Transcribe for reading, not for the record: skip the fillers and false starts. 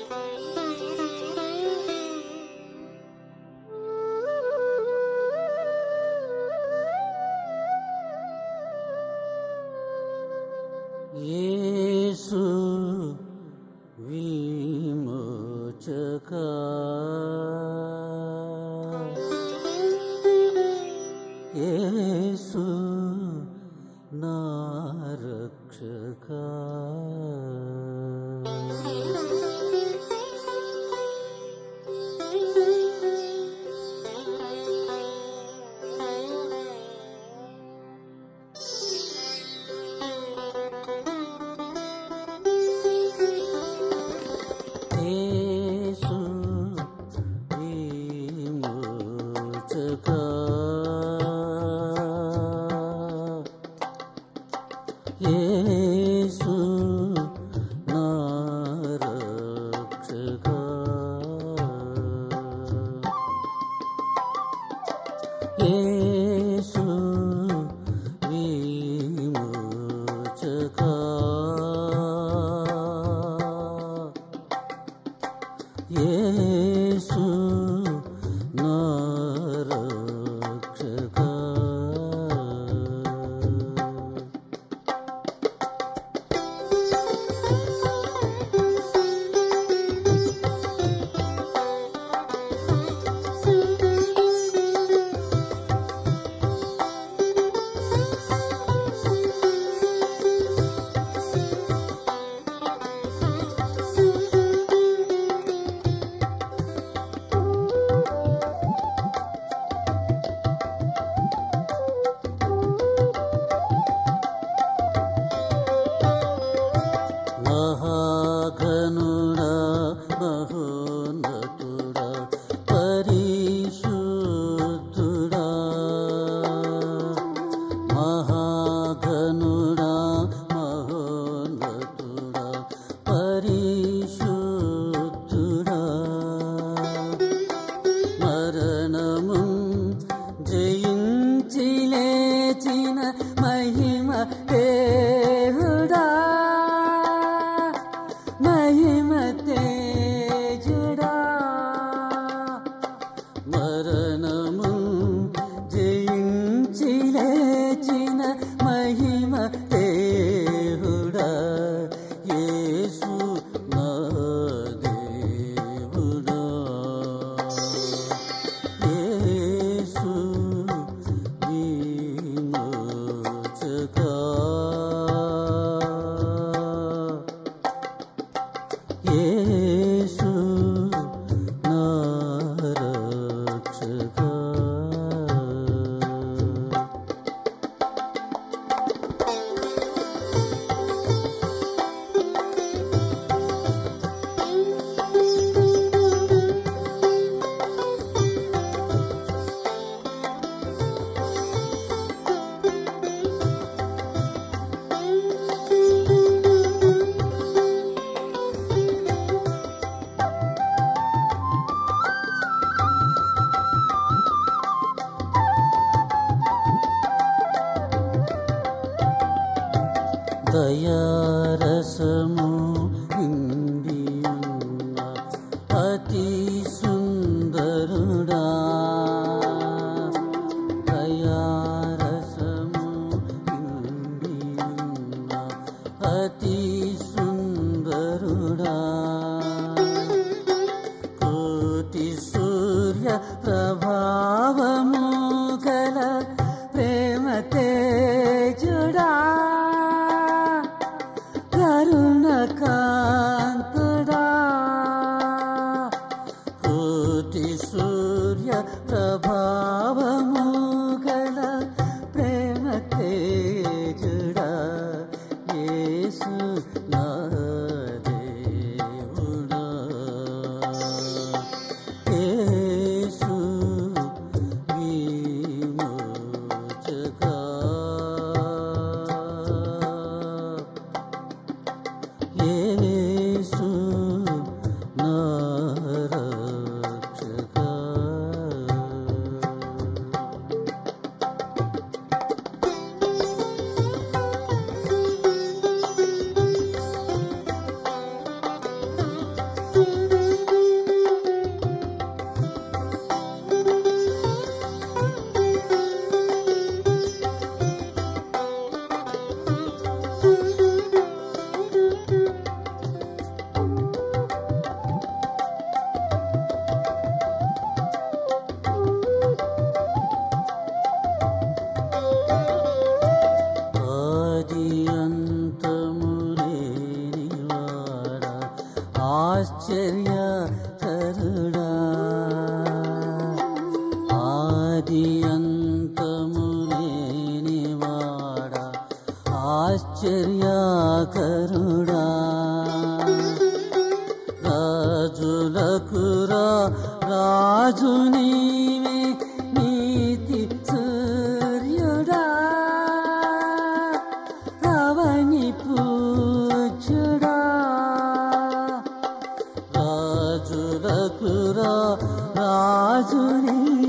యేసు విమోచకా, యేసు నా రక్షకా, యేసు విమోచకా, యేసు నా రక్షకా, యేసు విమోచకా, యేసు నా రక్షకా. మహాఘనుడా మహోన్నతుడా పరిశుద్ధుడా, మహాఘనుడా మహోన్నతుడా పరిశుద్ధుడా, మరణము జయించి లేచిన మహిమ దేవుడా, మహిమ తేజుడా, మరణము జయించి లేచిన మహిమ దేవుడా, యేసు నా దేవుడా, యేసు విమోచకా, యేసు నా రక్షకా. దయారసము నిండియున్న అతి సుందరుడా, దయారసము నిండియున్న అతి సుందరుడా, కోటి సూర్య ప్రభావము గల ప్రేమ తేజుడా, కరుణకాంతుడా, కోటి సూర్య ప్రభావము గల ప్రేమ తేజుడా, యేసు నా దేవుడా, యేసు విమోచకా, యేసు ఆశ్చర్యకరుడా ఆది అంతము లేనివాడా ఆశ్చర్యకరుడా రాజులకు రాజు నీవే నీతి సూర్యుడా రవని పూజ్యుడా రాజులకు రాజు నీవే